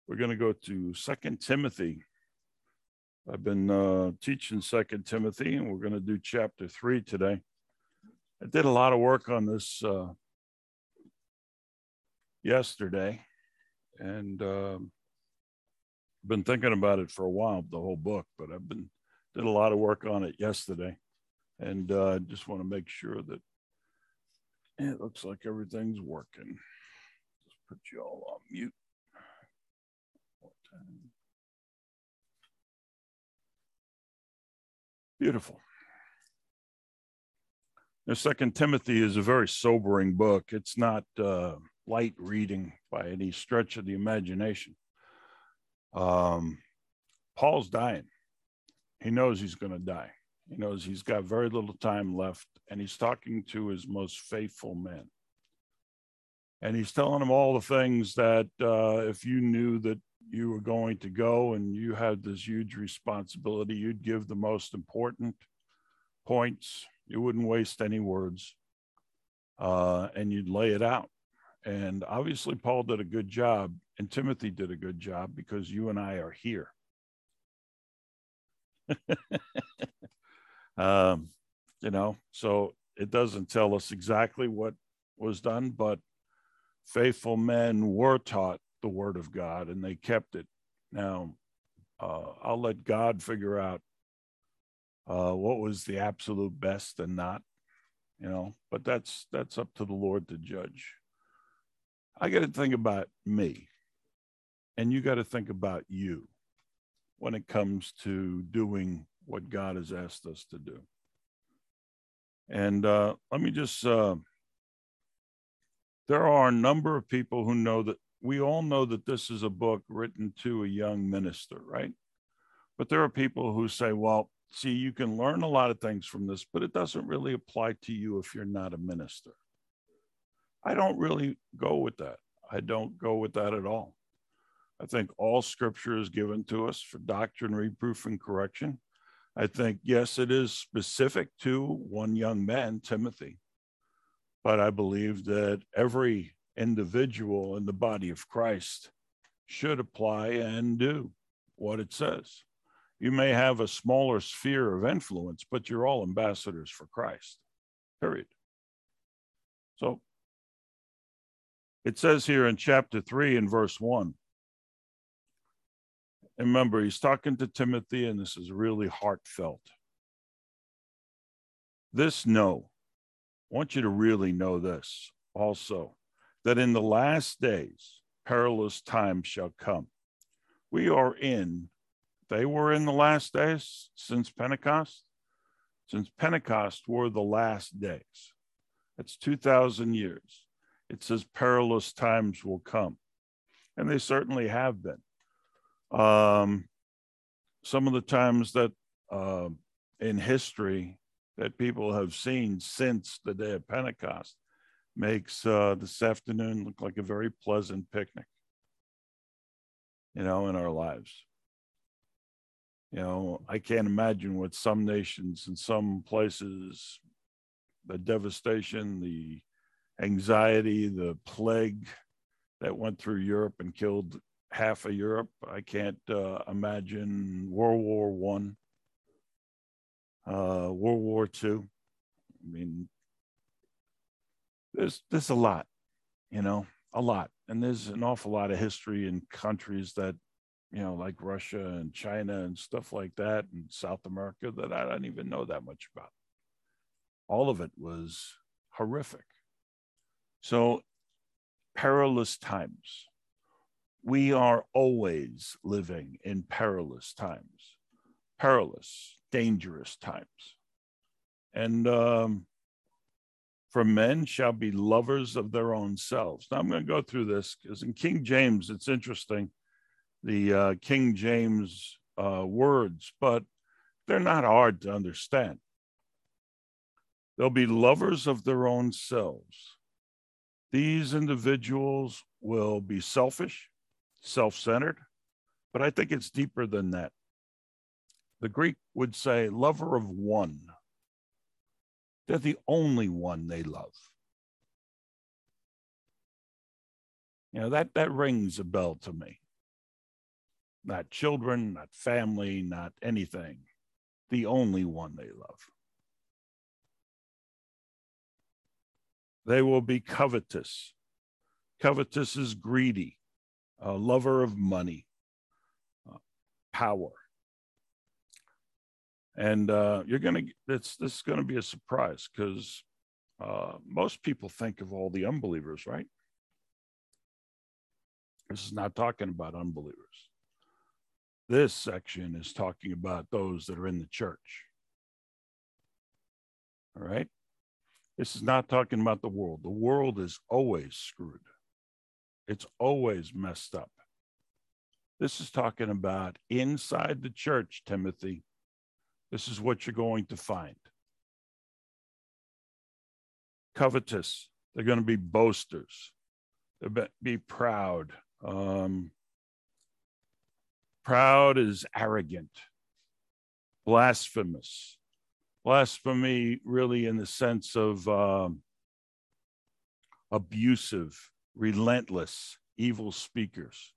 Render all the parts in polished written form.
We're going to go to 2 Timothy. I've been teaching 2 Timothy, and we're going to do chapter 3 today. I did a lot of work on this yesterday, and been thinking about it for a while, the whole book, but did a lot of work on it yesterday, and I just want to make sure that it looks like everything's working. Just put you all on mute. Beautiful. Now, 2 Timothy is a very sobering book. It's not light reading by any stretch of the imagination. Paul's dying. He knows he's going to die. He knows he's got very little time left, and he's talking to his most faithful man. And he's telling him all the things that if you knew that you were going to go and you had this huge responsibility, you'd give the most important points. You wouldn't waste any words, and you'd lay it out. And obviously, Paul did a good job, and Timothy did a good job because you and I are here. So it doesn't tell us exactly what was done, but faithful men were taught the word of God, and they kept it. Now, I'll let God figure out what was the absolute best and not, but that's up to the Lord to judge. I got to think about me, and you got to think about you when it comes to doing what God has asked us to do. And let me just, there are a number of people who know that we all know that this is a book written to a young minister, right? But there are people who say, well, see, you can learn a lot of things from this, but it doesn't really apply to you if you're not a minister. I don't really go with that. I don't go with that at all. I think all scripture is given to us for doctrine, reproof, and correction. I think, yes, it is specific to one young man, Timothy, but I believe that every individual in the body of Christ should apply and do what it says. You may have a smaller sphere of influence, but you're all ambassadors for Christ, period. So it says here in chapter 3 and verse 1, and remember, he's talking to Timothy, and this is really heartfelt. I want you to really know this also, that in the last days, perilous times shall come. They were in the last days since Pentecost. Since Pentecost were the last days. That's 2,000 years. It says perilous times will come. And they certainly have been. Some of the times that in history that people have seen since the day of Pentecost makes this afternoon look like a very pleasant picnic, in our lives. I can't imagine what some nations and some places, the devastation, the anxiety, the plague that went through Europe and killed half of Europe. I can't imagine World War I, World War II. I mean, there's a lot, a lot. And there's an awful lot of history in countries that, like Russia and China and stuff like that, and South America that I don't even know that much about. All of it was horrific. So, perilous times. We are always living in perilous times, dangerous times. And for men shall be lovers of their own selves. Now I'm going to go through this because in King James, it's interesting, the King James words, but they're not hard to understand. They'll be lovers of their own selves. These individuals will be selfish, self-centered, but I think it's deeper than that. The Greek would say lover of one. They're the only one they love. That rings a bell to me. not children, not family, not anything. The only one they love. They will be covetous. Covetous is greedy, a lover of money, power. And this is going to be a surprise because most people think of all the unbelievers, right? This is not talking about unbelievers. This section is talking about those that are in the church. All right? This is not talking about the world. The world is always screwed. It's always messed up. This is talking about inside the church, Timothy. This is what you're going to find. Covetous. They're going to be boasters. They'll be proud. Proud is arrogant. Blasphemous. Blasphemy really in the sense of abusive, relentless, evil speakers.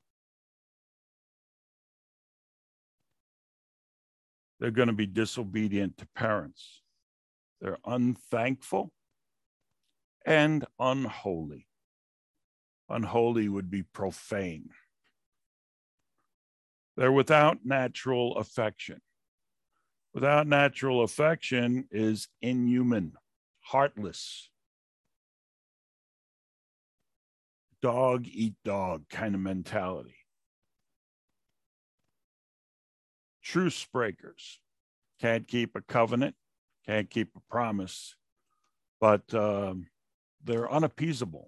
They're going to be disobedient to parents. They're unthankful and unholy. Unholy would be profane. They're without natural affection. Without natural affection is inhuman, heartless, dog eat dog kind of mentality. Truce breakers can't keep a covenant, can't keep a promise, but they're unappeasable.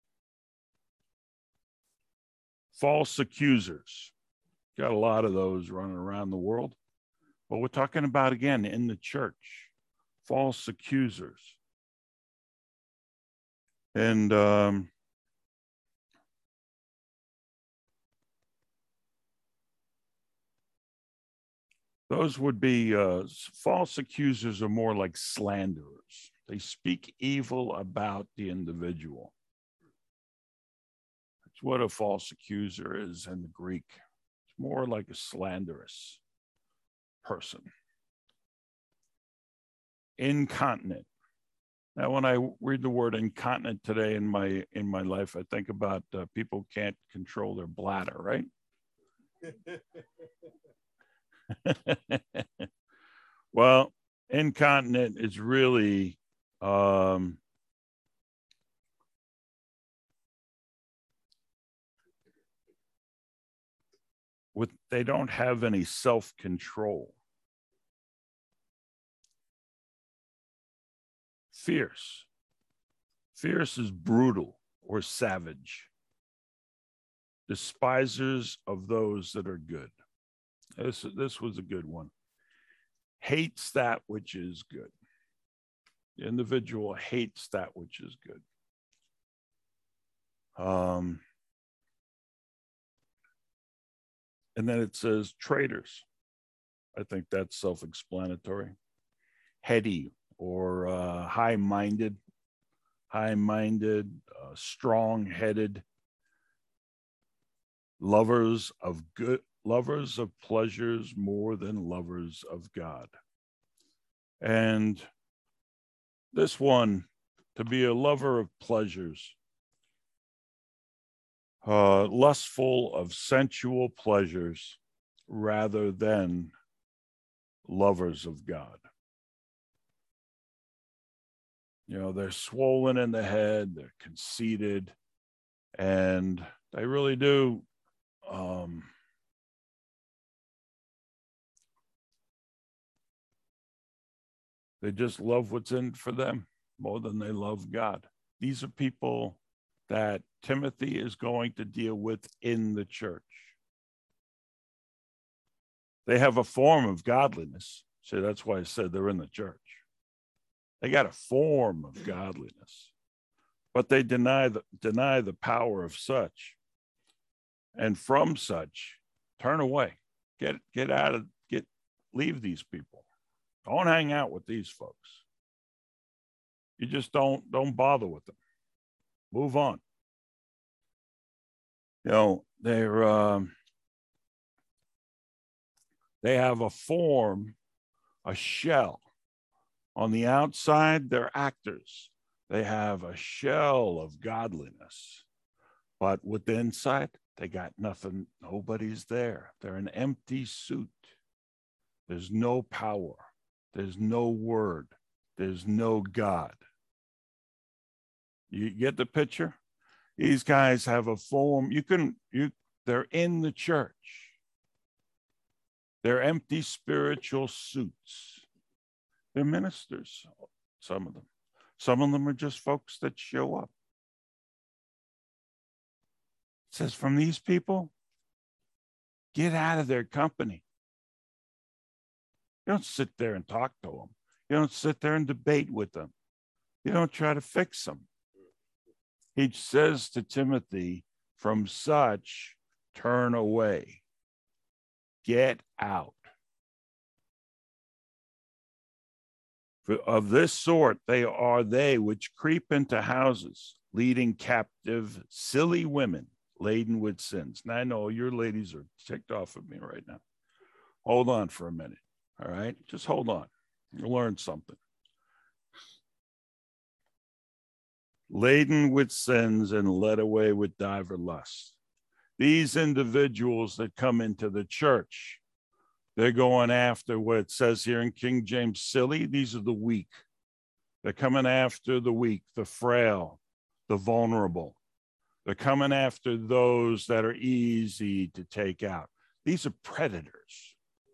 False accusers, got a lot of those running around the world, but we're talking about, again, in the church, false accusers. And those would be false accusers are more like slanderers. They speak evil about the individual. That's what a false accuser is in the Greek. It's more like a slanderous person. Incontinent. Now, when I read the word incontinent today in my life, I think about people can't control their bladder, right? Well, incontinent is really they don't have any self-control. Fierce. Fierce is brutal or savage. Despisers of those that are good. This was a good one. Hates that which is good. The individual hates that which is good. And then it says traitors. I think that's self-explanatory. Heady or high-minded, strong-headed, lovers of pleasures more than lovers of God. And this one, to be a lover of pleasures, lustful of sensual pleasures rather than lovers of God. You know, they're swollen in the head, they're conceited, and they really do they just love what's in for them more than they love God. These are people that Timothy is going to deal with in the church. They have a form of godliness. So that's why I said they're in the church. They got a form of godliness, but they deny the power of such. And from such, turn away. Leave these people. Don't hang out with these folks. You just don't bother with them. Move on. You know, they're They have a form, a shell. On the outside, they're actors. They have a shell of godliness. But with the inside, they got nothing. Nobody's there. They're an empty suit. There's no power. There's no word. There's no God. You get the picture? These guys have a form. They're in the church. They're empty spiritual suits. They're ministers, some of them. Some of them are just folks that show up. It says, from these people, get out of their company. You don't sit there and talk to them. You don't sit there and debate with them. You don't try to fix them. He says to Timothy, from such, turn away. Get out. For of this sort they are they which creep into houses, leading captive silly women laden with sins. Now I know your ladies are ticked off at me right now. Hold on for a minute. All right, just hold on. You'll learn something. Laden with sins and led away with divers lusts. These individuals that come into the church, they're going after what it says here in King James, silly. These are the weak. They're coming after the weak, the frail, the vulnerable. They're coming after those that are easy to take out. These are predators.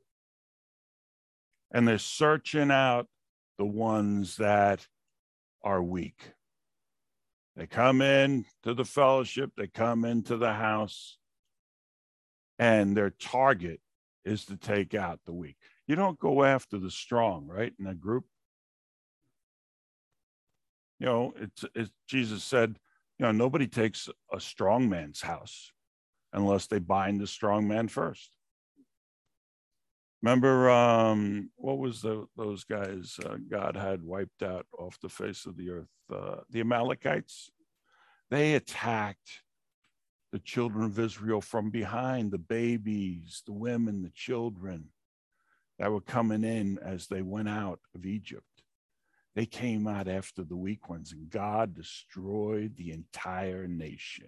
And they're searching out the ones that are weak. They come in to the fellowship, they come into the house, and their target is to take out the weak. You don't go after the strong, right, in a group. You know, it's Jesus said, you know, nobody takes a strong man's house unless they bind the strong man first. Remember, what was those guys God had wiped out off the face of the earth? The Amalekites. They attacked the children of Israel from behind, the babies, the women, the children that were coming in as they went out of Egypt. They came out after the weak ones, and God destroyed the entire nation.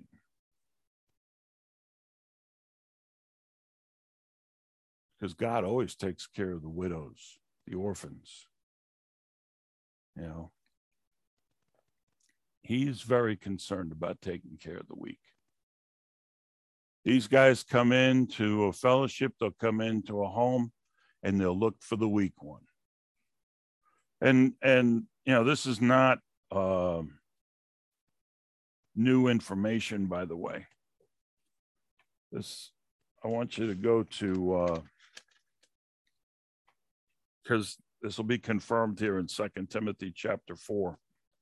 Because God always takes care of the widows, the orphans. You know, he's very concerned about taking care of the weak. These guys come into a fellowship, they'll come into a home, and they'll look for the weak one. And you know, this is not new information, by the way. I want you to go to, because this will be confirmed here in 2 Timothy chapter 4.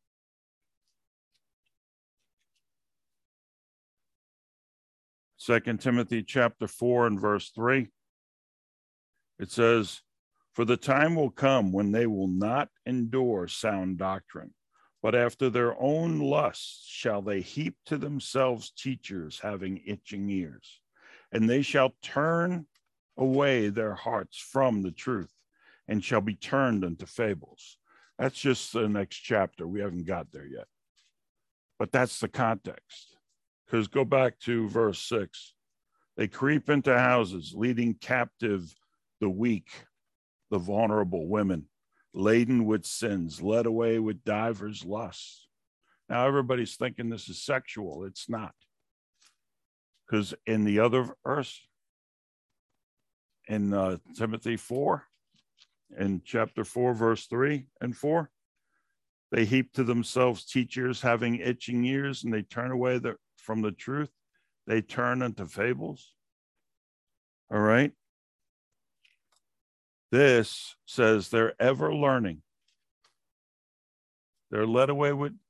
Second Timothy chapter 4 and verse 3. It says, for the time will come when they will not endure sound doctrine, but after their own lusts shall they heap to themselves teachers having itching ears, and they shall turn away their hearts from the truth and shall be turned into fables. That's just the next chapter. We haven't got there yet, but that's the context. Because go back to verse 6. They creep into houses, leading captive the weak, the vulnerable women, laden with sins, led away with divers lusts. Now, everybody's thinking this is sexual. It's not. Because in the other verse, in Timothy 4, in chapter 4, verse 3 and 4, they heap to themselves teachers having itching ears, and they turn away from the truth. They turn into fables. All right. This says they're ever learning. They're led away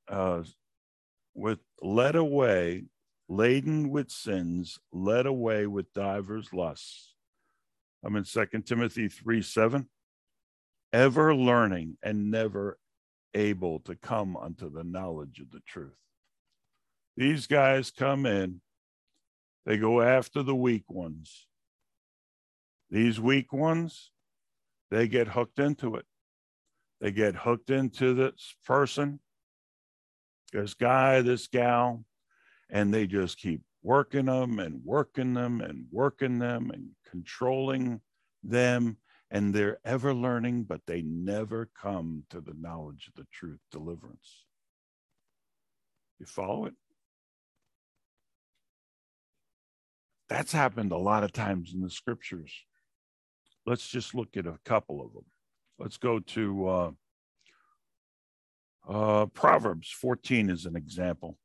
laden with sins, led away with divers lusts. I'm in 2 Timothy 3:7. Ever learning and never able to come unto the knowledge of the truth. These guys come in, they go after the weak ones. These weak ones, they get hooked into it. They get hooked into this person, this guy, this gal, and they just keep working them and working them and working them and controlling them. And they're ever learning, but they never come to the knowledge of the truth, deliverance. You follow it? That's happened a lot of times in the scriptures. Let's just look at a couple of them. Let's go to Proverbs 14 as an example.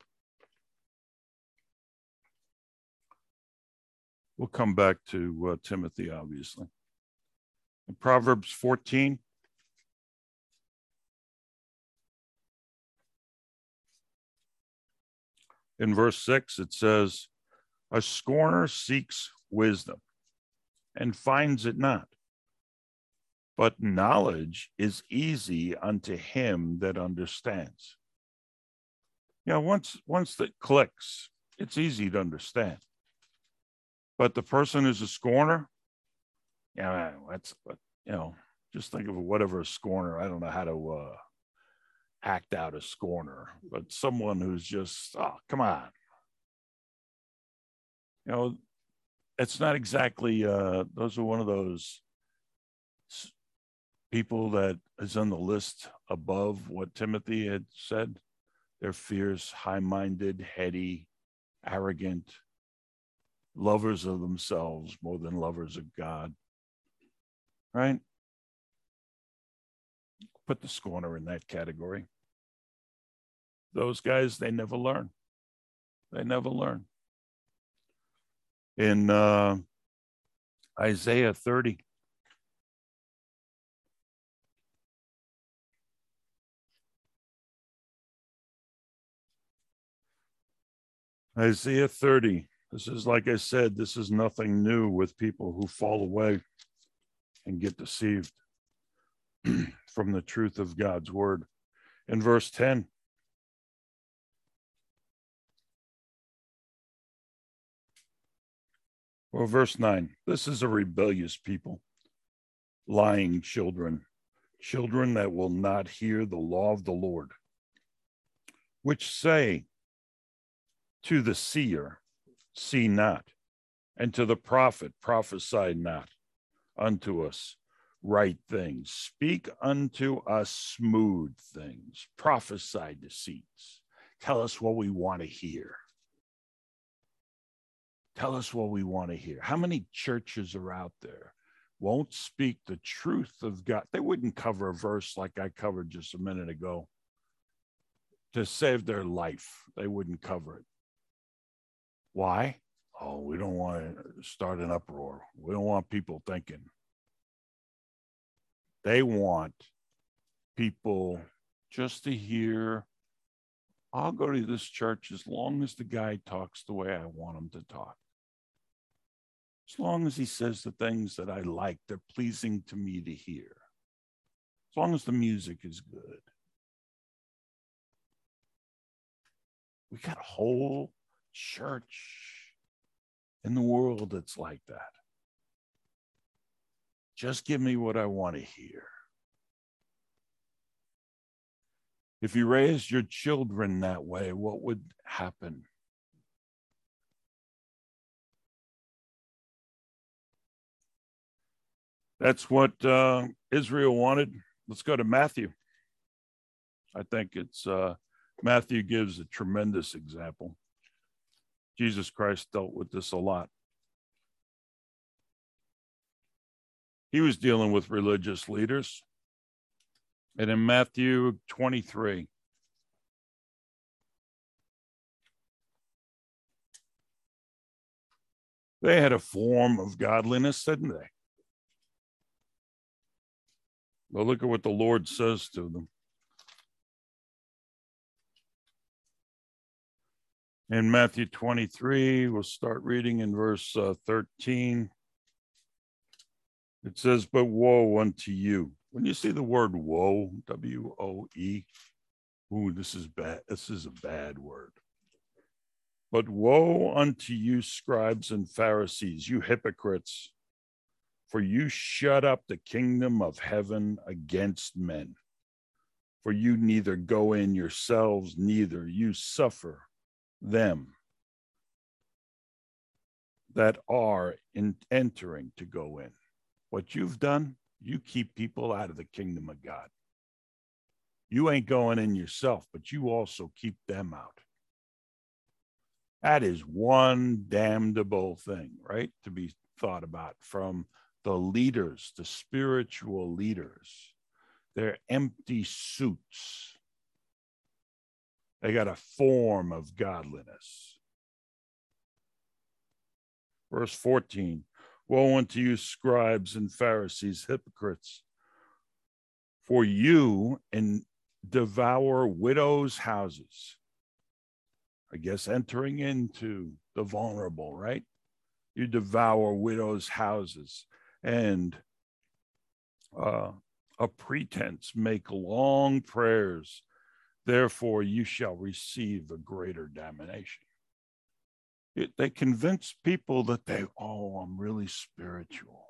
We'll come back to Timothy, obviously. In Proverbs 14, in verse 6, it says, "A scorner seeks wisdom and finds it not, but knowledge is easy unto him that understands." You know, once that clicks, it's easy to understand. But the person who's a scorner, yeah, that's, you know, just think of whatever a scorner. I don't know how to act out a scorner, but someone who's just, oh, come on. You know, it's not exactly, those are one of those people that is on the list above what Timothy had said. They're fierce, high-minded, heady, arrogant, lovers of themselves more than lovers of God, right? Put the scorner in that category. Those guys, they never learn. They never learn. In Isaiah 30, Isaiah 30, this is, like I said, this is nothing new with people who fall away and get deceived from the truth of God's word. In verse 10, or verse 9, this is a rebellious people, lying children, children that will not hear the law of the Lord, which say to the seer, see not, and to the prophet, prophesy not unto us right things. Speak unto us smooth things. Prophesy deceits. Tell us what we want to hear. Tell us what we want to hear. How many churches are out there won't speak the truth of God? They wouldn't cover a verse like I covered just a minute ago to save their life. They wouldn't cover it. Why? Oh, we don't want to start an uproar. We don't want people thinking. They want people just to hear, I'll go to this church as long as the guy talks the way I want him to talk. As long as he says the things that I like, they're pleasing to me to hear. As long as the music is good. We got a whole church in the world that's like that. Just give me what I want to hear. If you raised your children that way, what would happen? That's what Israel wanted. Let's go to Matthew. I think it's Matthew gives a tremendous example. Jesus Christ dealt with this a lot. He was dealing with religious leaders. And in Matthew 23, they had a form of godliness, didn't they? Well, look at what the Lord says to them. In Matthew 23, we'll start reading in verse 13. It says, but woe unto you. When you see the word woe, W-O-E, ooh, this is bad. This is a bad word. But woe unto you, scribes and Pharisees, you hypocrites, For you shut up the kingdom of heaven against men. For you neither go in yourselves, neither you suffer them that are entering to go in. What you've done, you keep people out of the kingdom of God. You ain't going in yourself, but you also keep them out. That is one damnable thing, right? To be thought about from the leaders, the spiritual leaders. They're empty suits. They got a form of godliness. Verse 14, woe unto you, scribes and Pharisees, hypocrites, for you devour widows' houses. I guess entering into the vulnerable, right? You devour widows' houses and a pretense make long prayers. Therefore, you shall receive a greater damnation. They convince people that I'm really spiritual.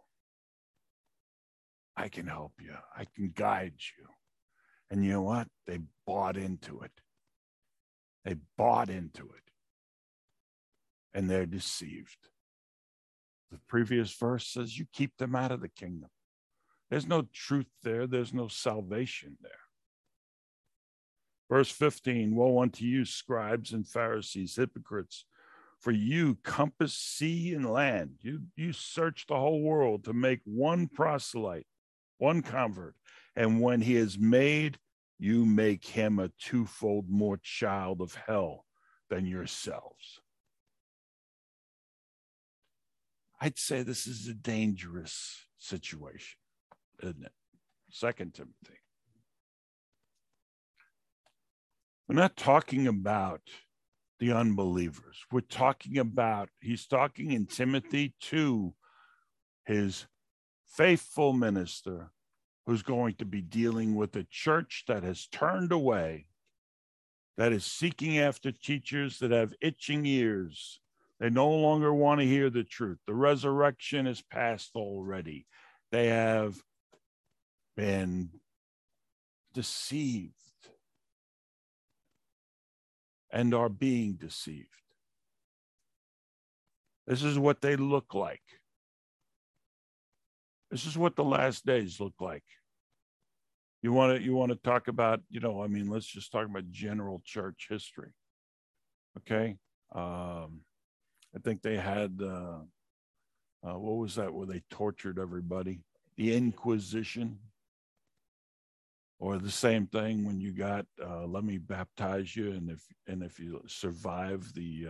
I can help you. I can guide you. And you know what? They bought into it. They bought into it. And they're deceived. The previous verse says you keep them out of the kingdom. There's no truth there. There's no salvation there. Verse 15, woe unto you, scribes and Pharisees, hypocrites, for you compass sea and land. You search the whole world to make one proselyte, one convert. And when he is made, you make him a twofold more child of hell than yourselves. I'd say this is a dangerous situation, isn't it? 2 Timothy. We're not talking about the unbelievers. We're talking about, he's talking in Timothy to his faithful minister who's going to be dealing with a church that has turned away, that is seeking after teachers that have itching ears. They no longer want to hear the truth. The resurrection is past already. They have been deceived and are being deceived. This is what they look like. This is what the last days look like. You want to talk about, let's just talk about general church history. Okay. I think they had, what was that, where they tortured everybody? The Inquisition. Or the same thing when you got, let me baptize you. And if you survive the,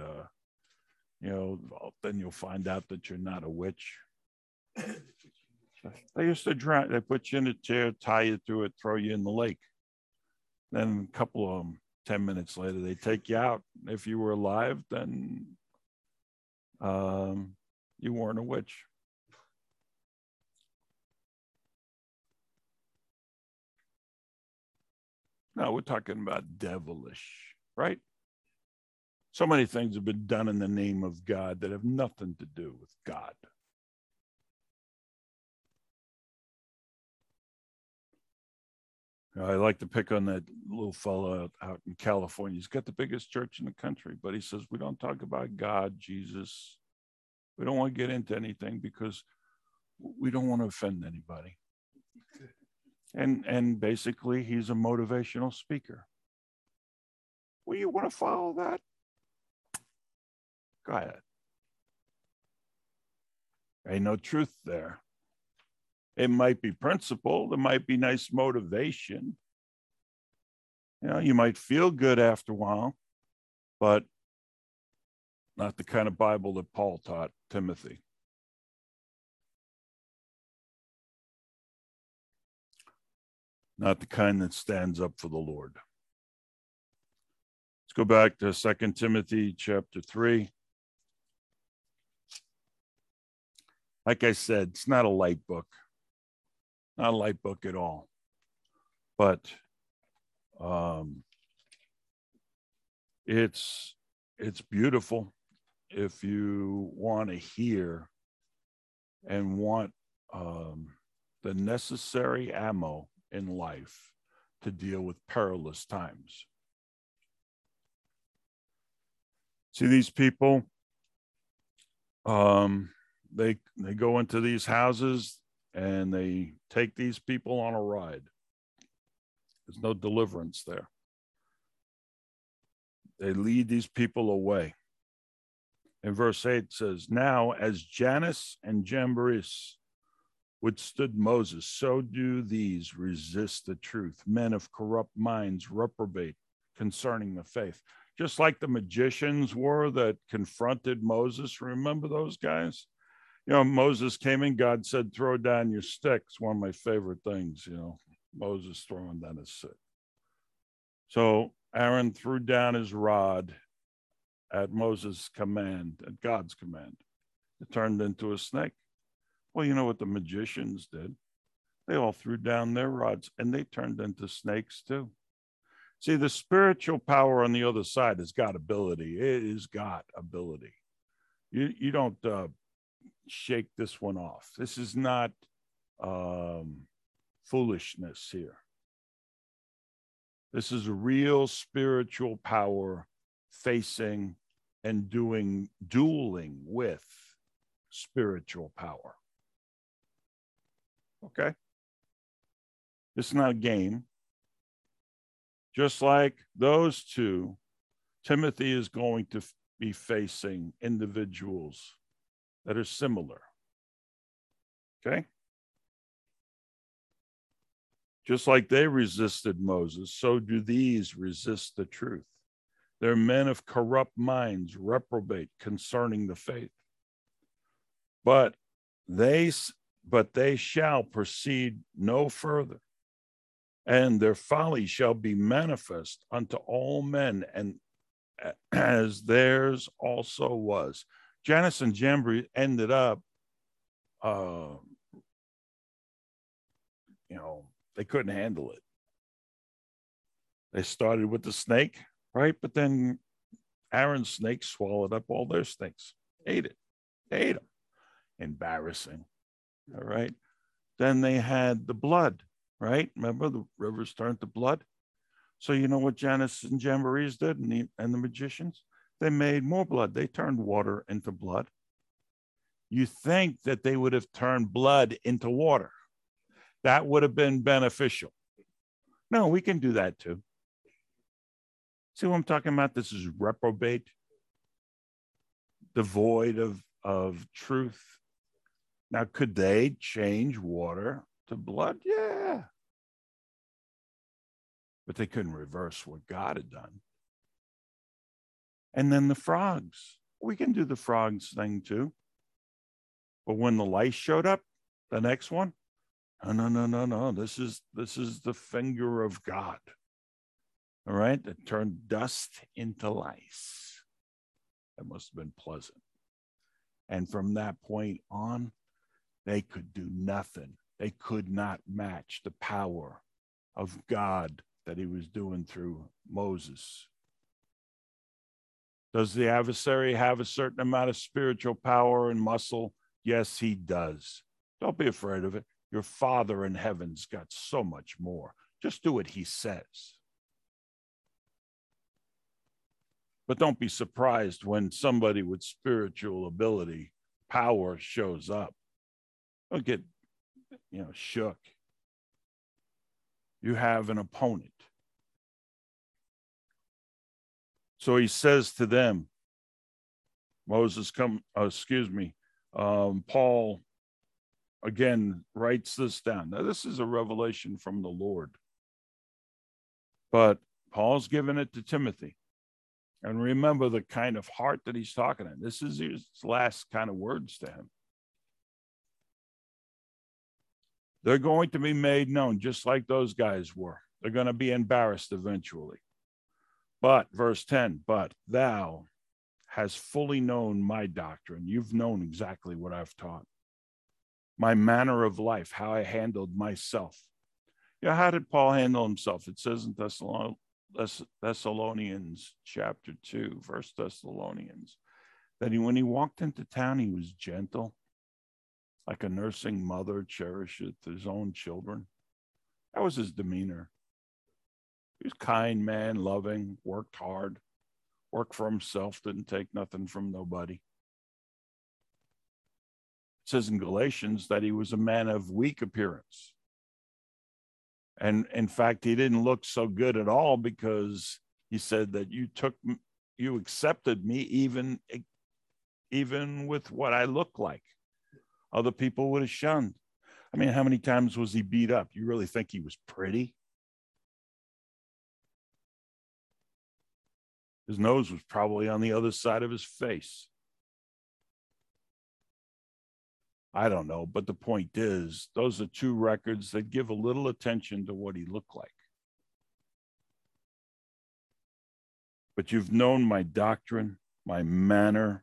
then you'll find out that you're not a witch. They used to drown. They put you in a chair, tie you to it, throw you in the lake. Then a couple of them, 10 minutes later, they take you out. If you were alive, then you weren't a witch. No, we're talking about devilish, right? So many things have been done in the name of God that have nothing to do with God. I like to pick on that little fellow out in California. He's got the biggest church in the country, but he says, we don't talk about God, Jesus. We don't want to get into anything because we don't want to offend anybody. And basically, he's a motivational speaker. Well, you want to follow that? Go ahead. Ain't no truth there. It might be principle. There might be nice motivation. You might feel good after a while, but not the kind of Bible that Paul taught Timothy. Not the kind that stands up for the Lord. Let's go back to 2 Timothy chapter 3. Like I said, it's not a light book. Not a light book at all. But it's beautiful if you want to hear and want the necessary ammo in life to deal with perilous times. See, these people, they go into these houses and they take these people on a ride. There's no deliverance there. They lead these people away. In verse 8 says, now as Jannes and Jambres withstood Moses, so do these resist the truth. Men of corrupt minds reprobate concerning the faith. Just like the magicians were that confronted Moses. Remember those guys? You know, Moses came in, God said, throw down your sticks. One of my favorite things, you know, Moses throwing down his stick. So Aaron threw down his rod at Moses' command, at God's command. It turned into a snake. Well, you know what the magicians did? They all threw down their rods and they turned into snakes too. See, the spiritual power on the other side has got ability. It has got ability. You don't shake this one off. This is not foolishness here. This is real spiritual power facing and dueling with spiritual power. Okay? This is not a game. Just like those two, Timothy is going to be facing individuals that are similar. Okay? Just like they resisted Moses, so do these resist the truth. They're men of corrupt minds, reprobate concerning the faith. But they shall proceed no further, and their folly shall be manifest unto all men, and as theirs also was. Jannes and Jambres ended up, they couldn't handle it. They started with the snake, right? But then Aaron's snake swallowed up all their snakes, ate it. They ate them. Embarrassing. All right. Then they had the blood, right? Remember the rivers turned to blood. So you know what Jannes and Jambres did and the magicians? They made more blood. They turned water into blood. You think that they would have turned blood into water. That would have been beneficial. No, we can do that too. See what I'm talking about? This is reprobate, devoid of truth. Now, could they change water to blood? Yeah. But they couldn't reverse what God had done. And then the frogs. We can do the frogs thing too. But when the lice showed up, the next one, no. This is the finger of God. All right, that turned dust into lice. That must have been pleasant. And from that point on, they could do nothing. They could not match the power of God that he was doing through Moses. Does the adversary have a certain amount of spiritual power and muscle? Yes, he does. Don't be afraid of it. Your Father in heaven's got so much more. Just do what he says. But don't be surprised when somebody with spiritual ability, power shows up. Don't get, shook. You have an opponent. So he says to them, Paul again writes this down. Now, this is a revelation from the Lord. But Paul's given it to Timothy. And remember the kind of heart that he's talking in. This is his last kind of words to him. They're going to be made known just like those guys were. They're going to be embarrassed eventually. But, verse 10, but thou hast fully known my doctrine. You've known exactly what I've taught. My manner of life, how I handled myself. How did Paul handle himself? It says in Thessalonians chapter 2, 1 Thessalonians, that when he walked into town, he was gentle. like a nursing mother cherisheth his own children. That was his demeanor. He was a kind man, loving, worked hard, worked for himself, didn't take nothing from nobody. It says in Galatians that he was a man of weak appearance. And in fact, he didn't look so good at all, because he said that you accepted me even with what I look like. Other people would have shunned. I mean, how many times was he beat up? You really think he was pretty? His nose was probably on the other side of his face. I don't know, but the point is, those are two records that give a little attention to what he looked like. But you've known my doctrine, my manner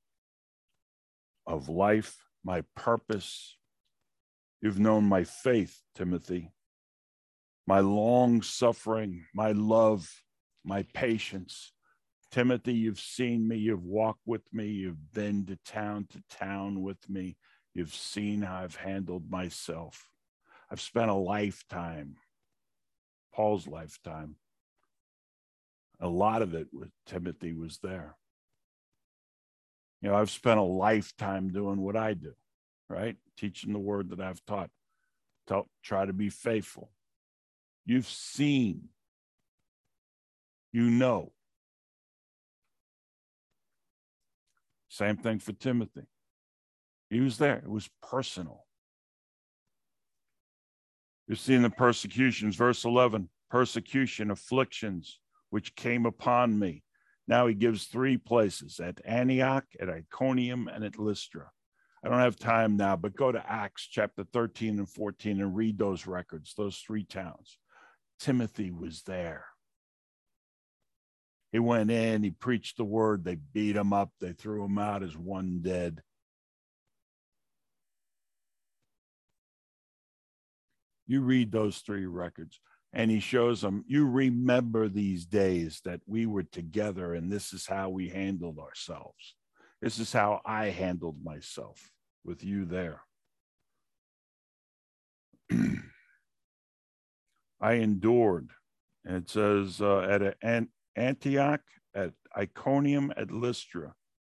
of life, my purpose. You've known my faith, Timothy, my long suffering, my love, my patience. Timothy, you've seen me, you've walked with me, you've been to town with me. You've seen how I've handled myself. I've spent a lifetime, Paul's lifetime. A lot of it with Timothy was there. You know, I've spent a lifetime doing what I do, right? Teaching the word that I've taught. Try to be faithful. You've seen, you know. Same thing for Timothy. He was there. It was personal. You've seen the persecutions, verse 11, persecution, afflictions, which came upon me. Now he gives three places, at Antioch, at Iconium, and at Lystra. I don't have time now, but go to Acts chapter 13 and 14 and read those records, those three towns. Timothy was there. He went in, he preached the word, they beat him up, they threw him out as one dead. You read those three records, and he shows them, you remember these days that we were together, and this is how we handled ourselves. This is how I handled myself with you there. I endured, and it says at Antioch, at Iconium, at Lystra.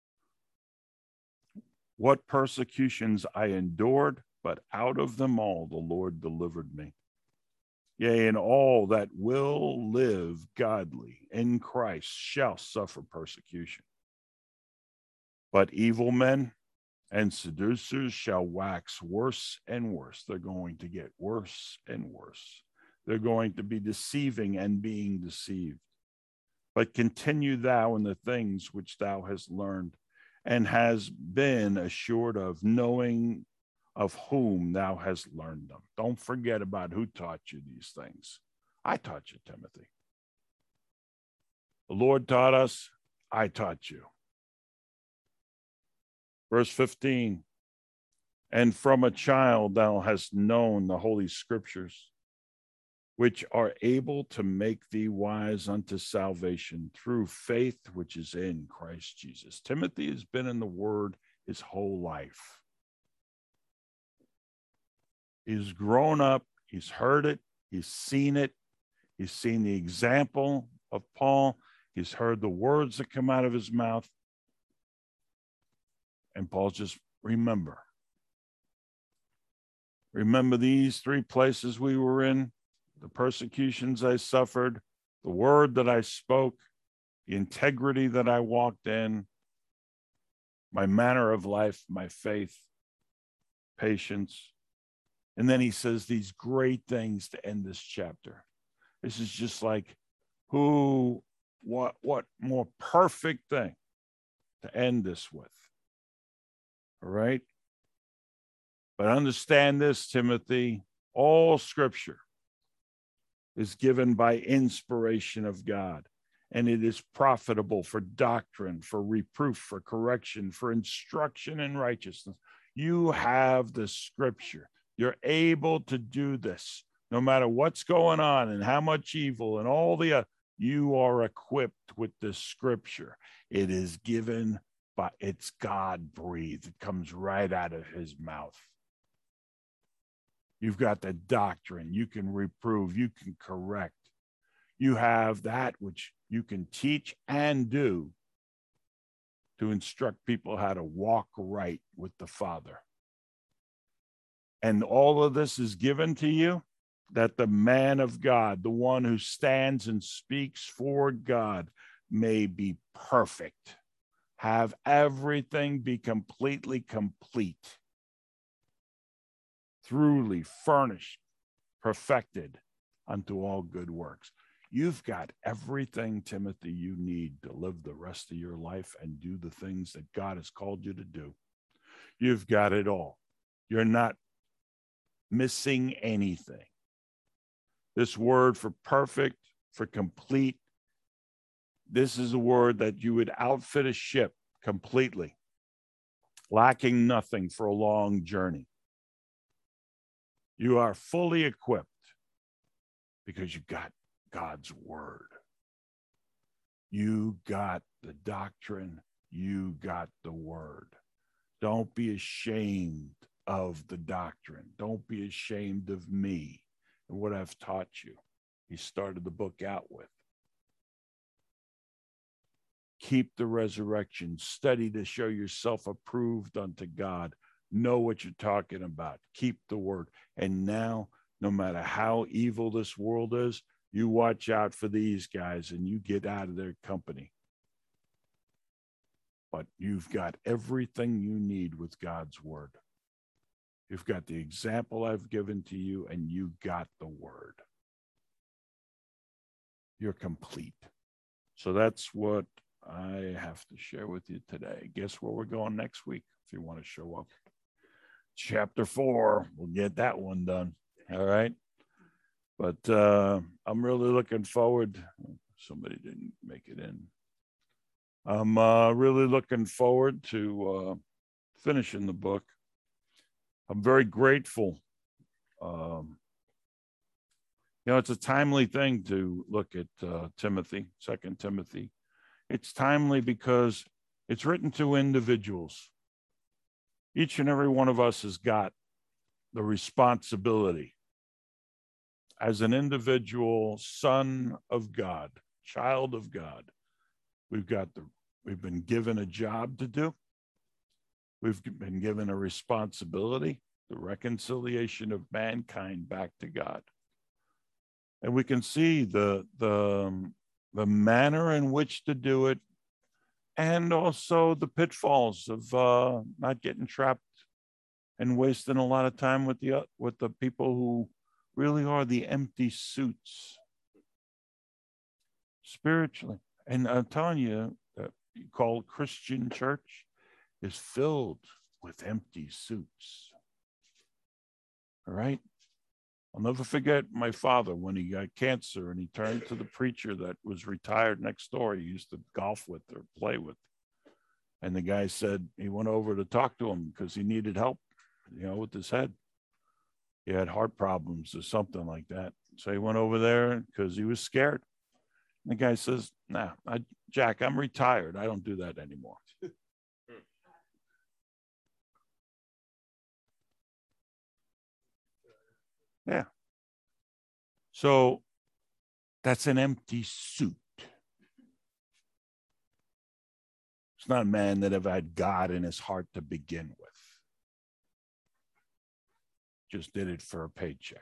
What persecutions I endured, but out of them all the Lord delivered me. Yea, and all that will live godly in Christ shall suffer persecution. But evil men and seducers shall wax worse and worse. They're going to get worse and worse. They're going to be deceiving and being deceived. But continue thou in the things which thou hast learned and has been assured of, knowing of whom thou hast learned them. Don't forget about who taught you these things. I taught you, Timothy. The Lord taught us. I taught you. Verse 15, and from a child thou hast known the holy scriptures, which are able to make thee wise unto salvation through faith which is in Christ Jesus. Timothy has been in the word his whole life. He's grown up, he's heard it, he's seen the example of Paul, he's heard the words that come out of his mouth. And Paul just remember these three places we were in, the persecutions I suffered, the word that I spoke, the integrity that I walked in, my manner of life, my faith, patience. And then he says these great things to end this chapter. This is just like, what more perfect thing to end this with? All right. But understand this, Timothy, all scripture is given by inspiration of God, and it is profitable for doctrine, for reproof, for correction, for instruction in righteousness. You have the scripture. You're able to do this no matter what's going on and how much evil and all the, you are equipped with the scripture. It is given but it's God breathed. It comes right out of his mouth. You've got the doctrine. You can reprove. You can correct. You have that which you can teach and do to instruct people how to walk right with the Father. And all of this is given to you that the man of God, the one who stands and speaks for God, may be perfect. Have everything be completely complete, truly furnished, perfected unto all good works. You've got everything, Timothy, you need to live the rest of your life and do the things that God has called you to do. You've got it all. You're not missing anything. This word for perfect, for complete, this is a word that you would outfit a ship completely, lacking nothing for a long journey. You are fully equipped because you got God's word. You got the doctrine. You got the word. Don't be ashamed of the doctrine. Don't be ashamed of me and what I've taught you. He started the book out with. Keep the resurrection. Study to show yourself approved unto God. Know what you're talking about. Keep the word. And now, no matter how evil this world is, you watch out for these guys and you get out of their company. But you've got everything you need with God's word. You've got the example I've given to you, and you got the word. You're complete. So that's what I have to share with you today. Guess where we're going next week if you want to show up. Chapter 4. We'll get that one done. All right. But I'm really looking forward. Somebody didn't make it in. I'm really looking forward to finishing the book. I'm very grateful. It's a timely thing to look at Timothy, 2 Timothy. It's timely because it's written to individuals. Each and every one of us has got the responsibility as an individual son of God, child of God. We've been given a job to do. We've been given a responsibility, the reconciliation of mankind back to God. And we can see the manner in which to do it, and also the pitfalls of not getting trapped and wasting a lot of time with the people who really are the empty suits spiritually. And I'm telling you, that you call Christian church is filled with empty suits. All right? I'll never forget my father when he got cancer and he turned to the preacher that was retired next door. He used to golf with or play with. And the guy said he went over to talk to him because he needed help, with his head. He had heart problems or something like that. So he went over there because he was scared. And the guy says, "Nah, Jack, I'm retired. I don't do that anymore." Yeah. So that's an empty suit. It's not a man that ever had God in his heart to begin with. Just did it for a paycheck.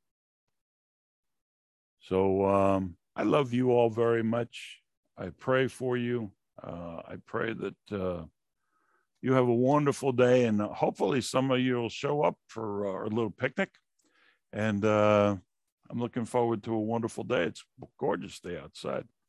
So I love you all very much. I pray for you. I pray that you have a wonderful day, and hopefully some of you will show up for our little picnic. And I'm looking forward to a wonderful day. It's a gorgeous day outside.